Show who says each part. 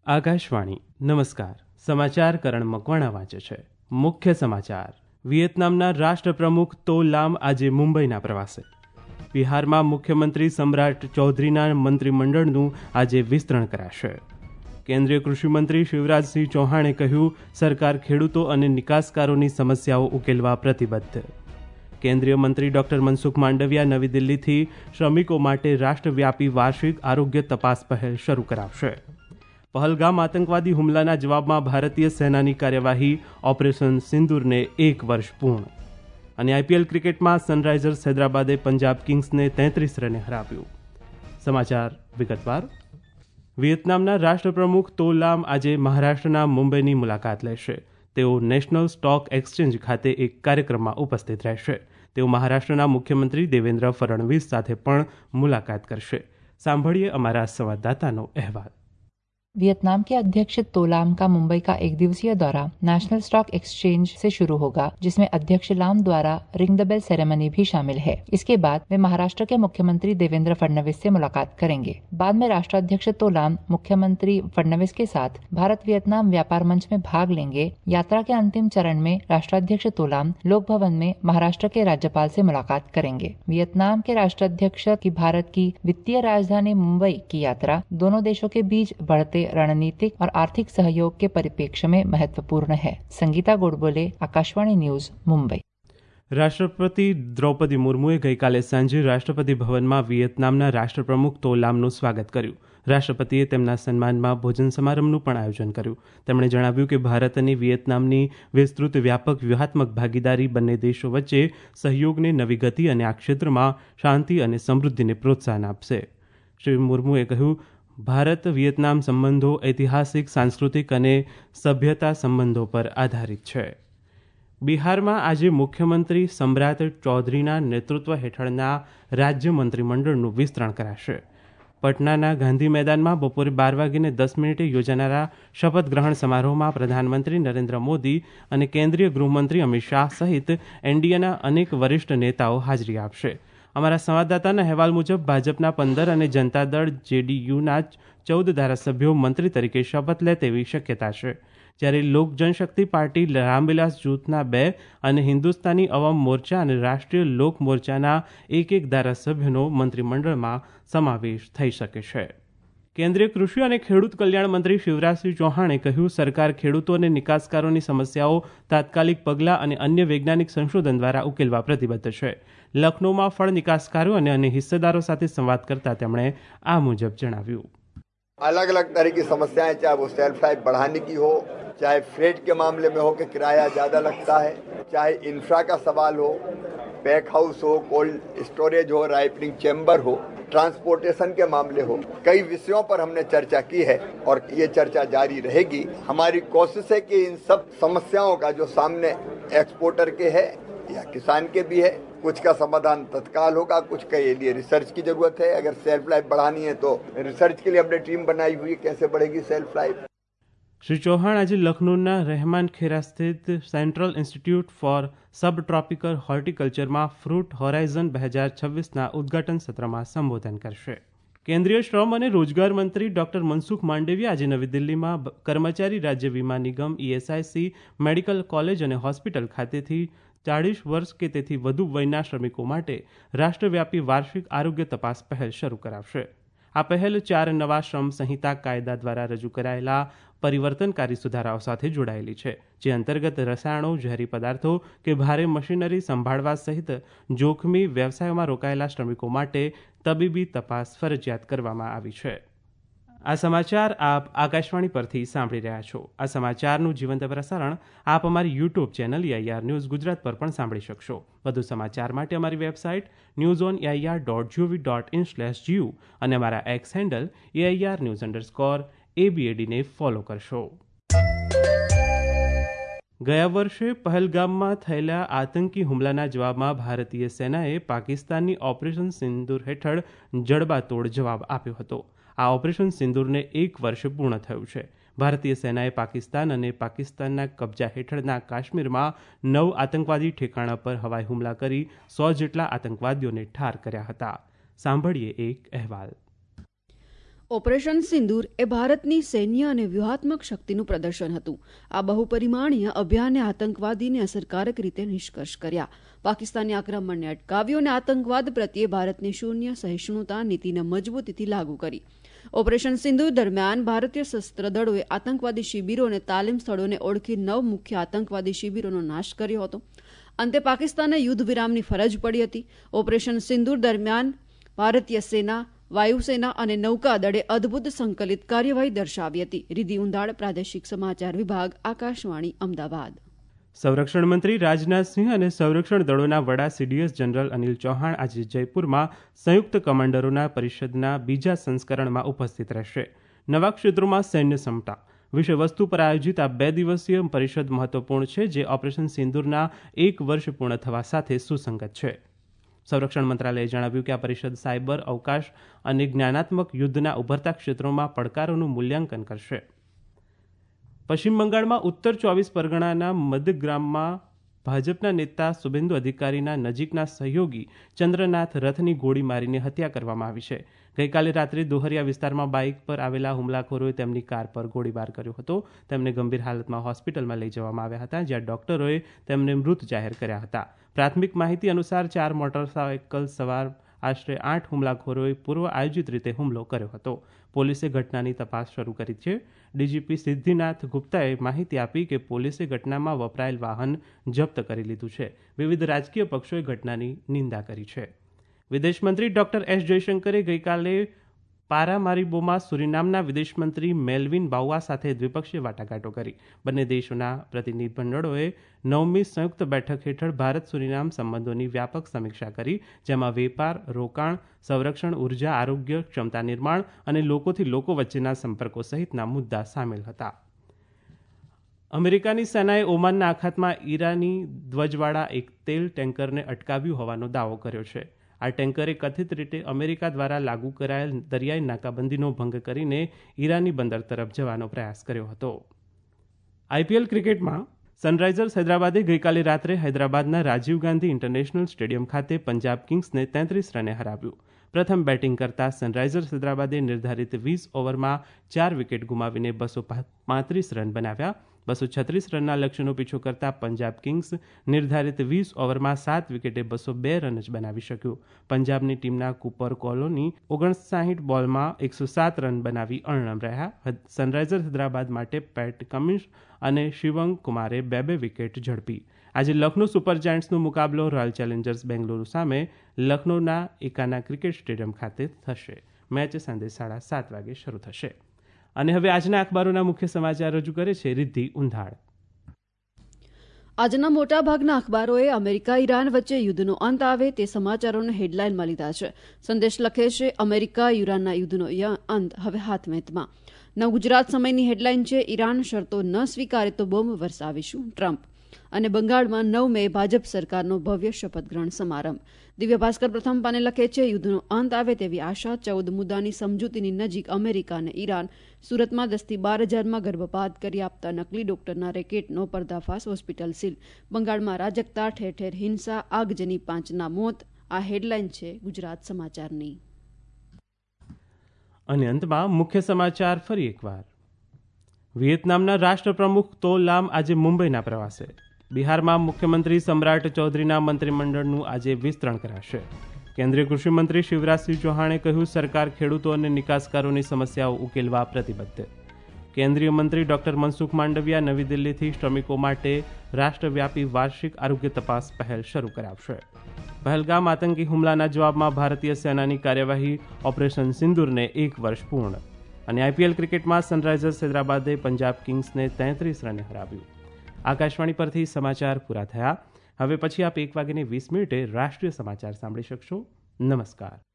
Speaker 1: આકાશવાણી નમસ્કાર. સમાચાર કરણ મકવાણા વાંચે છે. મુખ્ય સમાચાર. વિયેતનામના રાષ્ટ્રપ્રમુખ તો લામ આજે મુંબઈના પ્રવાસે. બિહારમાં મુખ્યમંત્રી સમ્રાટ ચૌધરીના મંત્રીમંડળનું આજે વિસ્તરણ કરાશે. કેન્દ્રીય કૃષિમંત્રી શિવરાજસિંહ ચૌહાણે કહ્યું, સરકાર ખેડૂતો અને નિકાસકારોની સમસ્યાઓ ઉકેલવા પ્રતિબદ્ધ. કેન્દ્રીય મંત્રી ડોક્ટર મનસુખ માંડવિયા નવી દિલ્હીથી શ્રમિકો માટે રાષ્ટ્રવ્યાપી વાર્ષિક આરોગ્ય તપાસ પહેલ શરૂ કરાવશે. પહલગામ આતંકવાદી હુમલાના જવાબમાં ભારતીય સેનાની કાર્યવાહી ઓપરેશન સિંદૂરને 1 વર્ષ પૂર્ણ. અને આઈપીએલ ક્રિકેટમાં સનરાઇઝર્સ હૈદરાબાદે પંજાબ કિંગ્સને 33 રને હરાવ્યું. સમાચાર વિગતવાર. વિયેતનામના રાષ્ટ્રપ્રમુખ તો લામ આજે મહારાષ્ટ્રના મુંબઈની મુલાકાત લેશે. તેઓ નેશનલ સ્ટોક એક્સચેન્જ ખાતે એક કાર્યક્રમમાં ઉપસ્થિત રહેશે. તેઓ મહારાષ્ટ્રના મુખ્યમંત્રી દેવેન્દ્ર ફડણવીસ સાથે પણ મુલાકાત કરશે. સાંભળીએ અમારા સંવાદદાતાનો અહેવાલ.
Speaker 2: वियतनाम के अध्यक्ष तो लाम का मुंबई का 1 दिवसीय दौरा नेशनल स्टॉक एक्सचेंज से शुरू होगा, जिसमें अध्यक्ष लाम द्वारा रिंग द बेल सेरेमनी भी शामिल है. इसके बाद वे महाराष्ट्र के मुख्यमंत्री देवेंद्र फडणवीस से मुलाकात करेंगे. बाद में राष्ट्राध्यक्ष तो लाम मुख्यमंत्री फडणवीस के साथ भारत वियतनाम व्यापार मंच में भाग लेंगे. यात्रा के अंतिम चरण में राष्ट्राध्यक्ष तो लाम लोक भवन में महाराष्ट्र के राज्यपाल से मुलाकात करेंगे. वियतनाम के राष्ट्राध्यक्ष की भारत की वित्तीय राजधानी मुंबई की यात्रा दोनों देशों के बीच बढ़ते रणनीतिक और आर्थिक सहयोग के परिप्रेक्ष्य में महत्वपूर्ण है. संगीता गोडबोले, आकाशवाणी न्यूज, मुंबई.
Speaker 1: રાષ્ટ્રપતિ દ્રૌપદી મુર્મુએ ગઈકાલે સાંજે રાષ્ટ્રપતિ ભવનમાં વિયેતનામના રાષ્ટ્રપ્રમુખ તો લામનું સ્વાગત કર્યું. રાષ્ટ્રપતિએ તેમના સન્માનમાં ભોજન સમારંભનું પણ આયોજન કર્યું. તેમણે જણાવ્યું કે ભારત અને વિયેતનામની વિસ્તૃત વ્યાપક વ્યૂહાત્મક ભાગીદારી બંને દેશો વચ્ચે સહયોગને નવી ગતિ અને આ ક્ષેત્રમાં શાંતિ અને સમૃદ્ધિને પ્રોત્સાહન આપશે. શ્રી મુર્મુએ કહ્યું, ભારત વિયેતનામ સંબંધો ઐતિહાસિક, સાંસ્કૃતિક અને સભ્યતા સંબંધો પર આધારિત છે. બિહારમાં આજે મુખ્યમંત્રી સમ્રાટ ચૌધરીના નેતૃત્વ હેઠળના રાજ્ય મંત્રીમંડળનું વિસ્તરણ કરાશે. પટનાના ગાંધી મેદાનમાં બપોરે 12:10 યોજાનારા શપથ ગ્રહણ સમારોહમાં પ્રધાનમંત્રી નરેન્દ્ર મોદી અને કેન્દ્રીય ગૃહમંત્રી અમિત શાહ સહિત એનડીએના અનેક વરિષ્ઠ નેતાઓ હાજરી આપશે. અમારા સંવાદદાતાના અહેવાલ મુજબ ભાજપના 15 અને જનતા દળ જેડીયુના 14 ધારાસભ્યો મંત્રી તરીકે શપથ લે તેવી શક્યતા છે. જ્યારે લોક જનશક્તિ પાર્ટી, રામવિલાસ જૂથના 2 અને હિન્દુસ્તાની અવામ મોરચા અને રાષ્ટ્રીય લોક મોરચાના 1 ધારાસભ્યોનો મંત્રીમંડળમાં સમાવેશ થઈ શકે છે. કેન્દ્રીય કૃષિ અને ખેડૂત કલ્યાણ મંત્રી શિવરાજસિંહ ચૌહાણે કહ્યું, સરકાર ખેડૂતો અને નિકાસકારોની સમસ્યાઓ તાત્કાલિક પગલાં અને અન્ય વૈજ્ઞાનિક સંશોધન દ્વારા ઉકેલવા પ્રતિબદ્ધ છે. લખનૌમાં ફળ નિકાસકારો અને અન્ય હિસ્સેદારો સાથે સંવાદ કરતા તેમણે આ મુજબ જણાવ્યું.
Speaker 3: अलग अलग तरह की समस्याएं, चाहे वो सेल्फ लाइफ बढ़ाने की हो, चाहे फ्रेट के मामले में हो कि किराया ज़्यादा लगता है, चाहे इंफ्रा का सवाल हो, पैक हाउस हो, कोल्ड स्टोरेज हो, राइपनिंग चैम्बर हो, ट्रांसपोर्टेशन के मामले हो, कई विषयों पर हमने चर्चा की है और ये चर्चा जारी रहेगी. हमारी कोशिश है कि इन सब समस्याओं का जो सामने एक्सपोर्टर के है या किसान के भी है, कुछ का समाधान तत्काल होगा, कुछ के लिए रिसर्च की जरूरत है. अगर सेल्फ लाइफ बढ़ानी है तो रिसर्च के लिए हमने टीम बनाई हुई है, कैसे बढ़ेगी सेल्फ लाइफ.
Speaker 1: શ્રી ચૌહાણ આજે લખનૌના રહેમાન ખેરા સ્થિત central institute for sub tropical હોર્ટિકલ્ચરમાં ફ્રૂટ હોરાઇઝન 2026ના ઉદ્ઘાટન સત્રમાં સંબોધન કરશે. કેન્દ્રીય શ્રમ અને રોજગાર મંત્રી ડોક્ટર મનસુખ માંડવિયા આજે નવી દિલ્હીમાં કર્મચારી રાજ્ય વીમા નિગમ ઈએસઆઈસી મેડિકલ કોલેજ અને હોસ્પિટલ ખાતેથી 40 વર્ષ કે તેથી વધુ વયના શ્રમિકો માટે રાષ્ટ્રવ્યાપી વાર્ષિક આરોગ્ય તપાસ પહેલ શરૂ કરાવશે. આ પહેલ 4 નવા શ્રમ સંહિતા કાયદા દ્વારા રજૂ કરાયેલા પરિવર્તનકારી સુધારાઓ સાથે જોડાયેલી છે, જે અંતર્ગત રસાયણો, ઝેરી પદાર્થો કે ભારે મશીનરી સંભાળવા સહિત જોખમી વ્યવસાયોમાં રોકાયેલા શ્રમિકો માટે તબીબી તપાસ ફરજિયાત કરવામાં આવી છે. આ સમાચાર આપ આકાશવાણી પરથી સાંભળી રહ્યા છો. આ સમાચારનું જીવંત પ્રસારણ આપ અમારી YouTube channel AIR news Gujarat પર પણ સાંભળી શકશો. વધુ સમાચાર માટે અમારી વેબસાઇટ newsonair.gov.in/gu અને અમારા એક્સ હેન્ડલ AIR_ABAD ને ફોલો કરશો. ગયા વર્ષે પહલગામમાં થયેલા આતંકી હુમલાના જવાબમાં ભારતીય સેનાએ પાકિસ્તાનની ઓપરેશન સિંદૂર હેઠળ જડબાતોડ જવાબ આપ્યો હતો. આ ઓપરેશન સિંદૂરને 1 વર્ષ પૂર્ણ થયું છે. ભારતીય સેનાએ પાકિસ્તાન અને પાકિસ્તાનના કબજા હેઠળના કાશ્મીરમાં 9 આતંકવાદી ઠેકાણા પર હવાઈ હુમલા કરી 100 જેટલા આતંકવાદીઓને ઠાર કર્યા હતા. સાંભળીએ એક અહેવાલ.
Speaker 4: ઓપરેશન સિંદૂર એ ભારતની સૈન્ય અને વ્યૂહાત્મક શક્તિનું પ્રદર્શન હતું. આ બહુપરિમાણીય અભિયાને આતંકવાદીને અસરકારક રીતે નિષ્કર્ષ કર્યા, પાકિસ્તાની આક્રમણને અટકાવ્યું અને આતંકવાદ પ્રત્યે ભારતની શૂન્ય સહિષ્ણુતા નીતિને મજબૂતીથી લાગુ કરી. ઓપરેશન સિંદૂર દરમિયાન ભારતીય સશસ્ત્ર દળોએ આતંકવાદી શિબિરો અને તાલીમ સ્થળોને ઓળખી 9 મુખ્ય આતંકવાદી શિબિરોનો નાશ કર્યો હતો. અંતે પાકિસ્તાને યુદ્ધ વિરામની ફરજ પડી હતી. ઓપરેશન સિંદૂર દરમિયાન ભારતીય સેના, વાયુસેના અને નૌકાદળે અદભુત સંકલિત કાર્યવાહી દર્શાવી હતી. રિદ્ધિ ઉંધાડ, પ્રાદેશિક સમાચાર વિભાગ, આકાશવાણી, અમદાવાદ.
Speaker 1: સંરક્ષણ મંત્રી રાજનાથસિંહ અને સંરક્ષણ દળોના વડા CDS જનરલ અનિલ ચૌહાણ આજે જયપુરમાં સંયુક્ત કમાન્ડરોના પરિષદના બીજા સંસ્કરણમાં ઉપસ્થિત રહેશે. નવા ક્ષેત્રોમાં સૈન્ય ક્ષમતા વિષયવસ્તુ પર આયોજિત આ 2 દિવસીય પરિષદ મહત્વપૂર્ણ છે, જે ઓપરેશન સિંદૂરના 1 વર્ષ પૂર્ણ થવા સાથે સુસંગત છે. સંરક્ષણ મંત્રાલયે જણાવ્યું કે આ પરિષદ સાયબર, અવકાશ અને જ્ઞાનાત્મક યુદ્ધના ઉભરતા ક્ષેત્રોમાં પડકારોનું મૂલ્યાંકન કરશે. પશ્ચિમ બંગાળમાં ઉત્તર 24 પરગણાના મધગ્રામમાં ભાજપના નેતા શુભેન્દુ અધિકારીના નજીકના સહયોગી ચંદ્રનાથ રથની ગોળી મારીને હત્યા કરવામાં આવી છે. ગઈકાલે રાત્રે દોહરિયા વિસ્તારમાં બાઇક પર આવેલા હુમલાખોરોએ તેમની કાર પર ગોળીબાર કર્યો હતો. તેમને ગંભીર હાલતમાં હોસ્પિટલમાં લઈ જવામાં આવ્યા હતા, જ્યાં ડોક્ટરોએ તેમને મૃત જાહેર કર્યા હતા. પ્રાથમિક માહિતી અનુસાર 4 મોટરસાયકલ સવાર આશરે 8 હુમલાખોરોએ પૂર્વ આયોજિત રીતે હુમલો કર્યો હતો. પોલીસે ઘટનાની તપાસ શરૂ કરી છે. ડીજીપી સિદ્ધિનાથ ગુપ્તાએ માહિતી આપી કે પોલીસે ઘટનામાં વપરાયેલ વાહન જપ્ત કરી લીધું છે. વિવિધ રાજકીય પક્ષોએ ઘટનાની નિંદા કરી છે. વિદેશમંત્રી ડોક્ટર S જયશંકરે ગઈકાલે પારામારીબોમાં સુરિનામના વિદેશમંત્રી મેલ્વિન બાઉઆ સાથે દ્વિપક્ષીય વાટાઘાટો કરી. બંને દેશોના પ્રતિનિધિમંડળોએ 9મી સંયુક્ત બેઠક હેઠળ ભારત સુરિનામ સંબંધોની વ્યાપક સમીક્ષા કરી, જેમાં વેપાર, રોકાણ, સંરક્ષણ, ઉર્જા, આરોગ્ય, ક્ષમતા નિર્માણ અને લોકોથી લોકો વચ્ચેના સંપર્કો સહિતના મુદ્દા સામેલ હતા. અમેરિકાની સેનાએ ઓમાનના અખાતમાં ઈરાની ધ્વજવાળા એક તેલ ટેન્કરને અટકાવ્યું હોવાનો દાવો કર્યો છે. આ ટેન્કરે કથિત રીતે અમેરિકા દ્વારા લાગુ કરાયેલ દરિયાઈ નાકાબંધીનો ભંગ કરીને ઈરાની બંદર તરફ જવાનો પ્રયાસ કર્યો હતો. IPL ક્રિકેટમાં સનરાઇઝર્સ હૈદરાબાદે ગઈકાલે રાત્રે હૈદરાબાદના રાજીવ ગાંધી ઇન્ટરનેશનલ સ્ટેડિયમ ખાતે પંજાબ કિંગ્સને 33 રને હરાવ્યું. પ્રથમ બેટિંગ કરતા સનરાઇઝર્સ હૈદરાબાદે નિર્ધારિત 20 ઓવરમાં 4 વિકેટ ગુમાવીને 235 રન બનાવ્યા. 236 રનના લક્ષ્યનો પીછો કરતા પંજાબ કિંગ્સ નિર્ધારિત 20 ઓવરમાં 7 વિકેટે 202 રન જ બનાવી શક્યું. પંજાબની ટીમના કૂપર કોલોની 59 બોલમાં 107 રન બનાવી અણનમ રહ્યા. સનરાઇઝર્સ હૈદરાબાદ માટે પેટ કમિન્સ અને શિવમ કુમારે 2 વિકેટ ઝડપી. આજે લખનૌ સુપર જાયન્ટ્સનો મુકાબલો રોયલ ચેલેન્જર્સ બેંગલુરુ સામે લખનૌના એકાના ક્રિકેટ સ્ટેડિયમ ખાતે થશે. મેચ સાંજે 7:30 વાગે શરૂ થશે. અને હવે આજના અખબારોના મુખ્ય સમાચાર રજૂ કરે છે રિદ્ધિ ઉંધાડ.
Speaker 4: આજના મોટાભાગના અખબારોએ અમેરિકા ઈરાન વચ્ચે યુદ્ધનો અંત આવે તે સમાચારોને હેડલાઇનમાં લીધા છે. સંદેશ લખે છે, અમેરિકા ઈરાનના યુદ્ધનો અંત હવે હાથમેતમાં. નવગુજરાત સમયની હેડલાઇન છે, ઈરાન શરતો ન સ્વીકારે તો બોમ્બ વરસાવીશું, ટ્રમ્પ. અને બંગાળમાં 9 મે ભાજપ સરકારનો ભવ્ય શપથ ગ્રહણ સમારંભ. દિવ્ય ભાસ્કર પ્રથમ પાને લખે છે, યુદ્ધનો અંત આવે તેવી આશા. 14 મુદ્દાની સમજૂતીની નજીક અમેરિકા અને ઈરાન. સુરતમાં 10 થી 12,000માં ગર્ભપાત કરી આપતા નકલી ડોક્ટરના રેકેટનો પર્દાફાશ, હોસ્પિટલ સીલ. બંગાળમાં રાજકતા, ઠેર ઠેર હિંસા, આગજની 5ના મોત. આ હેડલાઇન છે ગુજરાત સમાચારની.
Speaker 1: અને અંતમાં મુખ્ય સમાચાર ફરી એકવાર. વિયેતનામના રાષ્ટ્રપ્રમુખ તો લામ આજે મુંબઈના પ્રવાસે. બિહારમાં મુખ્યમંત્રી સમ્રાટ ચૌધરીના મંત્રીમંડળનું આજે વિસ્તરણ કરાશે. કેન્દ્રીય કૃષિમંત્રી શિવરાજસિંહ ચૌહાણે કહ્યું, સરકાર ખેડૂતો અને નિકાસકારોની સમસ્યાઓ ઉકેલવા પ્રતિબદ્ધ. કેન્દ્રીય મંત્રી ડોક્ટર મનસુખ માંડવિયા નવી દિલ્હીથી શ્રમિકો માટે રાષ્ટ્રવ્યાપી વાર્ષિક આરોગ્ય તપાસ પહેલ શરૂ કરાવશે. પહેલગામ આતંકી હુમલાના જવાબમાં ભારતીય સેનાની કાર્યવાહી, ઓપરેશન સિંદૂરને 1 વર્ષ પૂર્ણ. અને IPL ક્રિકેટમાં સનરાઇઝર્સ હૈદરાબાદે પંજાબ કિંગ્સને 33 રને હરાવ્યું. આકાશવાણી પરથી સમાચાર પૂરા થયા. હવે પછી આપ 1:20 રાષ્ટ્રીય સમાચાર સાંભળી શકશો. નમસ્કાર.